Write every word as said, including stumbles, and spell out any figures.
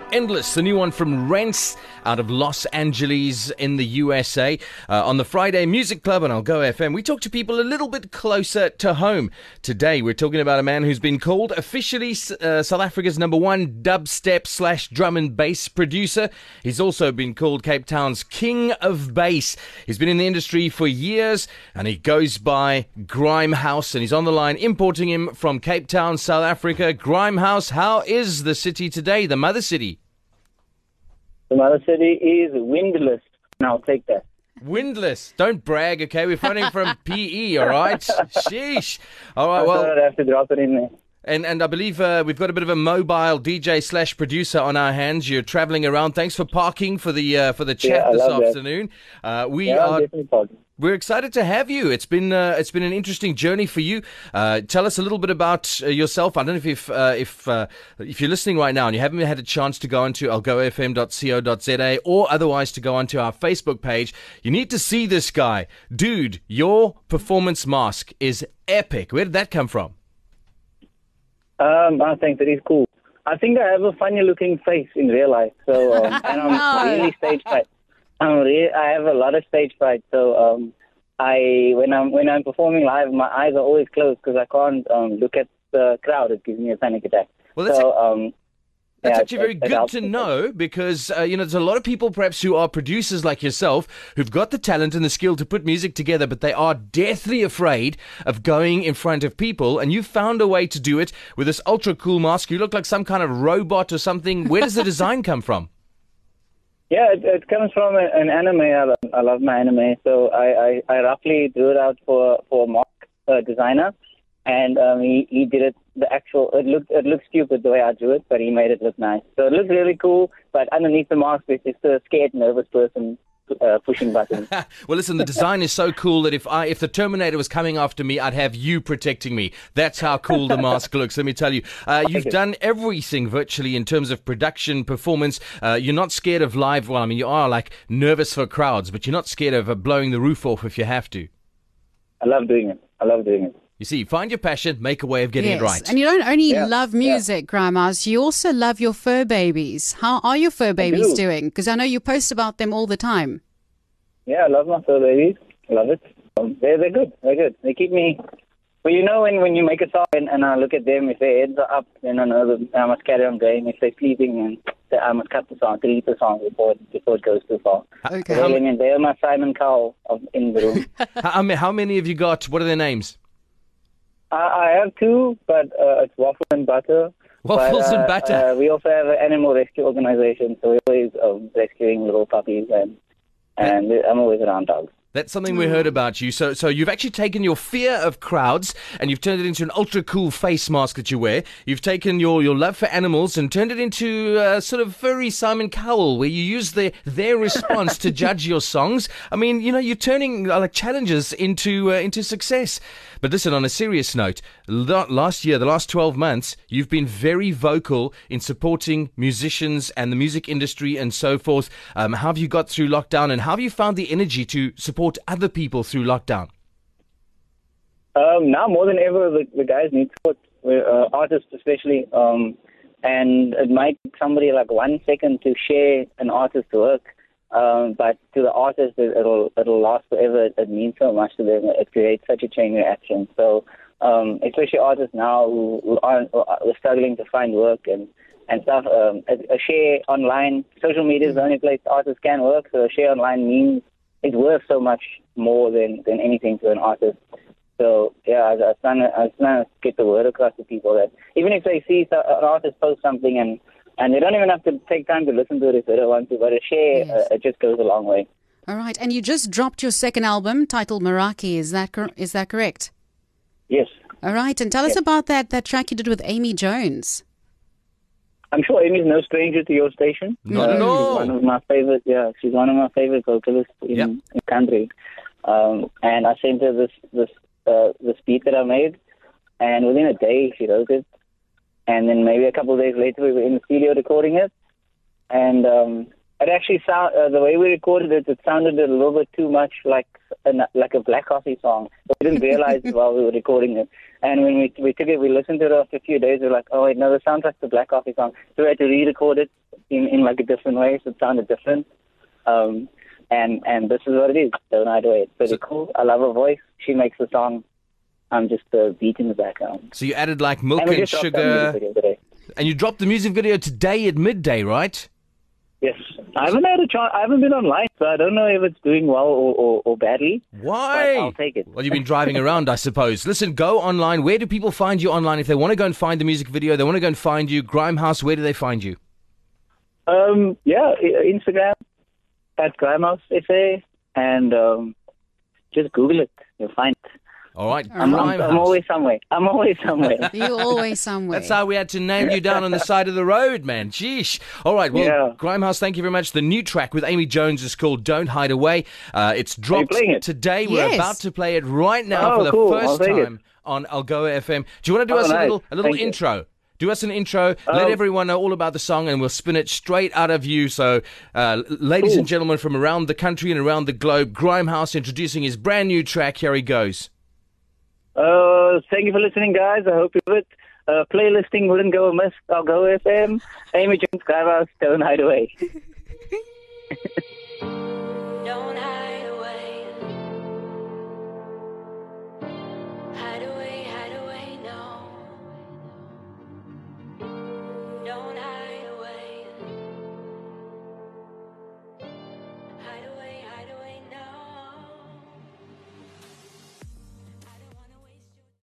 Endless, the new one from Rents out of Los Angeles in the U S A. Uh, on the Friday Music Club on Algo F M, we talk to people a little bit closer to home. Today, we're talking about a man who's been called officially uh, South Africa's number one dubstep slash drum and bass producer. He's also been called Cape Town's King of Bass. He's been in the industry for years, and he goes by Grimehouse, and he's on the line importing him from Cape Town, South Africa. Grimehouse, how is the city today, the mother city? The mother city is windless. And I'll take that. Windless. Don't brag, okay? We're phoning from P E, all right? Sheesh. All right, I well... thought I'd have to drop it in there. And and I believe uh, we've got a bit of a mobile D J slash producer on our hands. You're traveling around. Thanks for parking for the uh, for the chat yeah, this that. afternoon. Uh, we yeah, are definitely. We're excited to have you. It's been uh, it's been an interesting journey for you. Uh, tell us a little bit about uh, yourself. I don't know if if uh, if, uh, if you're listening right now and you haven't had a chance to go onto algo f m dot co dot z a or otherwise to go onto our Facebook page. You need to see this guy, dude. Your performance mask is epic. Where did that come from? Um, I think that is cool. I think I have a funny-looking face in real life, so um, and I'm really stage fright. I'm really, I have a lot of stage fright, so um, I when I'm when I'm performing live, my eyes are always closed because I can't um, look at the crowd. It gives me a panic attack. Well, that's so. a- Um, That's Yeah, actually very it- it good helps to with know because, uh, you know, there's a lot of people perhaps who are producers like yourself who've got the talent and the skill to put music together, but they are deathly afraid of going in front of people. And you found a way to do it with this ultra cool mask. You look like some kind of robot or something. Where does the design come from? Yeah, it, it comes from a, an anime. I love, I love my anime, so I, I, I roughly drew it out for for Mark, uh, designer, and um, he he did it. The actual it looked it looked stupid the way I drew it, but he made it look nice. So it looks really cool. But underneath the mask is just a scared, nervous person uh, pushing buttons. Well, listen, the design is so cool that if I if the Terminator was coming after me, I'd have you protecting me. That's how cool the mask looks. Let me tell you, uh, you've done everything virtually in terms of production, performance. Uh, you're not scared of live. Well, I mean, you are like nervous for crowds, but you're not scared of uh, blowing the roof off if you have to. I love doing it. I love doing it. You see, find your passion, make a way of getting yes. it right. And you don't only Yeah, love music, Grimehouse, you also love your fur babies. How are your fur babies do. doing? Because I know you post about them all the time. Yeah, I love my fur babies. I love it. Um, they're they're good. They're good. They keep me. Well, you know, when, when you make a song and, and I look at them, if their heads are up, then I know that I must carry on going. If they're sleeping, then I must cut the song, delete the song before it, before it goes too far. Okay. They're, and they're my Simon Cowell of, in the room. how, ma- how many have you got? What are their names? I, I have two, but uh, it's Waffle and Butter. Waffles but, uh, and Butter. Uh, we also have an animal rescue organization, so we're always um, rescuing little puppies, and and I'm always around dogs. That's something we heard about you. So so you've actually taken your fear of crowds and you've turned it into an ultra cool face mask that you wear. You've taken your, your love for animals and turned it into uh, sort of furry Simon Cowell, where you use their, their response to judge your songs. I mean, you know, you're turning uh, like challenges into uh, into success. But listen, on a serious note, last year, the last twelve months, you've been very vocal in supporting musicians and the music industry and so forth. Um, how have you got through lockdown and how have you found the energy to support other people through lockdown? Um, now more than ever, the, the guys need support, uh, artists especially. Um, and it might take somebody like one second to share an artist's work. Um, but to the artist, it, it'll it'll last forever. It, it means so much to them. It creates such a chain reaction. So, um, especially artists now who, who aren't who are struggling to find work and and stuff. Um, a, a share online, social media is the only place artists can work. So a share online means it's worth so much more than, than anything to an artist. So yeah, I, I was trying to I was trying to get the word across to people that even if they see so, an artist post something and And they don't even have to take time to listen to it if they don't want to, but a share, Yes. uh, it just goes a long way. All right. And you just dropped your second album titled Meraki. Is that cor- is that correct? Yes. All right. And tell us Yes. about that, that track you did with Amy Jones. I'm sure Amy's no stranger to your station. Not Uh, at all. She's one of my favorite, yeah, she's one of my favorite vocalists in, Yep. in the country. Um, and I sent her this, this, uh, this beat that I made, and within a day she wrote it. And then maybe a couple of days later, we were in the studio recording it. And um, it actually sound uh, the way we recorded it, it sounded a little bit too much like a, like a Black Coffee song. But we didn't realize it while we were recording it. And when we we took it, we listened to it after a few days. We were like, oh wait, no, this sounds like the Black Coffee song. So we had to re-record it in, in like a different way, so it sounded different. Um, and and this is what it is. Don't hide away. It's pretty So- cool. I love her voice. She makes the song. I'm just a beat in the background. So you added like milk And we and just dropped our music sugar, video today. and you dropped the music video today at midday, right? Yes, I haven't had a chance. I haven't been online, so I don't know if it's doing well or, or, or badly. Why? But I'll take it. Well, you've been driving around, I suppose. Listen, go online. Where do people find you online? If they want to go and find the music video, they want to go and find you. Grimehouse, where do they find you? Um, yeah, I- Instagram at Grimehouse F A, and um, just Google it. You'll find it. All right, I'm, I'm, Grimehouse. I'm always somewhere. I'm always somewhere. You're always somewhere. That's how we had to nail you down on the side of the road, man. Sheesh. All right, well, Yeah. Grimehouse, thank you very much. The new track with Amy Jones is called Don't Hide Away. Uh, it's dropped playing it? today. We're Yes. about to play it right now Oh, for the cool. first I'll take it. time on Algoa F M. Do you want to do Oh, us a nice. little, a little Thank you. intro? Do us an intro. Let Oh. everyone know all about the song, and we'll spin it straight out of you. So, uh, ladies Cool. and gentlemen from around the country and around the globe, Grimehouse introducing his brand new track. Here he goes. Uh, thank you for listening, guys. I hope you love it. Uh, playlisting wouldn't go amiss. I'll go F M. Amy Jones, Grimehouse, Don't Hide Away. Don't hide away. Hide away, hide away, no. Don't hide